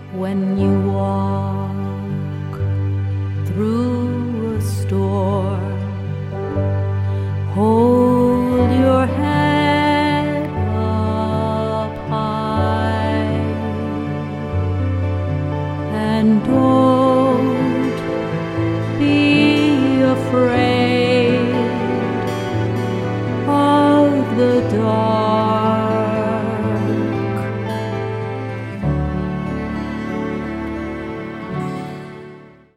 When you walk through a storm, hold your head up high and don't